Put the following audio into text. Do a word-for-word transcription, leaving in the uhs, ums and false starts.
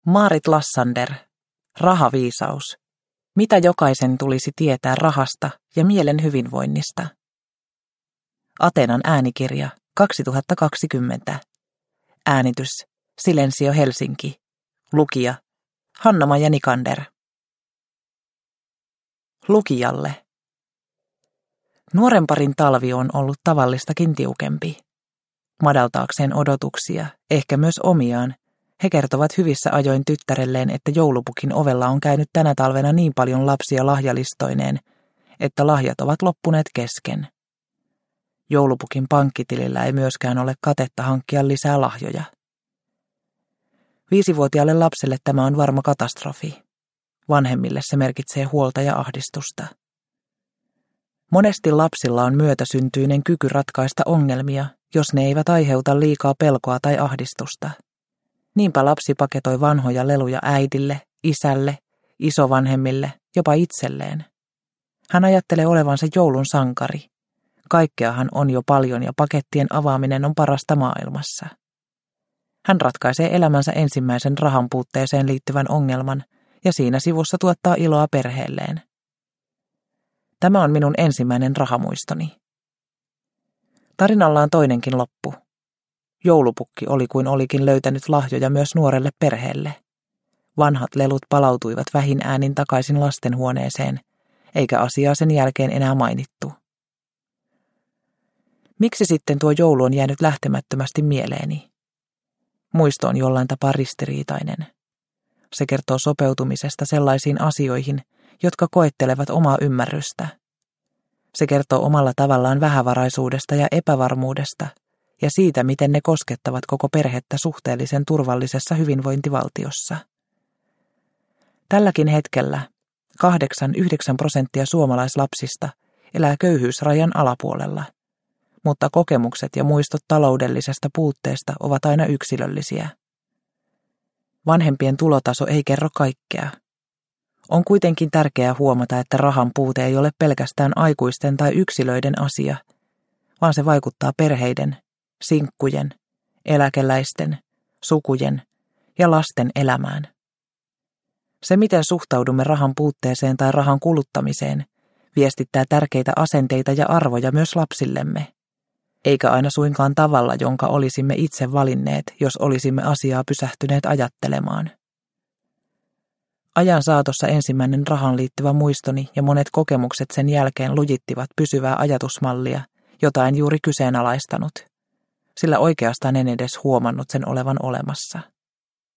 Maarit Lassander, Rahaviisaus. Mitä jokaisen tulisi tietää rahasta ja mielen hyvinvoinnista? Ateenan äänikirja kaksituhattakaksikymmentä. Äänitys Silensio Helsinki. Lukija Hanna-Maija Nikander. Lukijalle. Nuoren parin talvi on ollut tavallistakin tiukempi. Madaltaakseen odotuksia, ehkä myös omiaan, he kertovat hyvissä ajoin tyttärelleen, että joulupukin ovella on käynyt tänä talvena niin paljon lapsia lahjalistoineen, että lahjat ovat loppuneet kesken. Joulupukin pankkitilillä ei myöskään ole katetta hankkia lisää lahjoja. Viisivuotiaalle lapselle tämä on varma katastrofi. Vanhemmille se merkitsee huolta ja ahdistusta. Monesti lapsilla on myötäsyntyinen kyky ratkaista ongelmia, jos ne eivät aiheuta liikaa pelkoa tai ahdistusta. Niinpä lapsi paketoi vanhoja leluja äidille, isälle, isovanhemmille, jopa itselleen. Hän ajattelee olevansa joulun sankari. Kaikkeahan on jo paljon ja pakettien avaaminen on parasta maailmassa. Hän ratkaisee elämänsä ensimmäisen rahan puutteeseen liittyvän ongelman ja siinä sivussa tuottaa iloa perheelleen. Tämä on minun ensimmäinen rahamuistoni. Tarinalla on toinenkin loppu. Joulupukki oli kuin olikin löytänyt lahjoja myös nuorelle perheelle. Vanhat lelut palautuivat vähin äänin takaisin lastenhuoneeseen, eikä asiaa sen jälkeen enää mainittu. Miksi sitten tuo joulu on jäänyt lähtemättömästi mieleeni? Muisto on jollain tapaa ristiriitainen. Se kertoo sopeutumisesta sellaisiin asioihin, jotka koettelevat omaa ymmärrystä. Se kertoo omalla tavallaan vähävaraisuudesta ja epävarmuudesta ja siitä, miten ne koskettavat koko perhettä suhteellisen turvallisessa hyvinvointivaltiossa. Tälläkin hetkellä kahdeksan yhdeksän prosenttia suomalaislapsista elää köyhyysrajan alapuolella, mutta kokemukset ja muistot taloudellisesta puutteesta ovat aina yksilöllisiä. Vanhempien tulotaso ei kerro kaikkea. On kuitenkin tärkeää huomata, että rahan puute ei ole pelkästään aikuisten tai yksilöiden asia, vaan se vaikuttaa perheiden, sinkkujen, eläkeläisten, sukujen ja lasten elämään. Se, miten suhtaudumme rahan puutteeseen tai rahan kuluttamiseen, viestittää tärkeitä asenteita ja arvoja myös lapsillemme, eikä aina suinkaan tavalla, jonka olisimme itse valinneet, jos olisimme asiaa pysähtyneet ajattelemaan. Ajan saatossa ensimmäinen rahaan liittyvä muistoni ja monet kokemukset sen jälkeen lujittivat pysyvää ajatusmallia, jota en juuri kyseenalaistanut, sillä oikeastaan en edes huomannut sen olevan olemassa.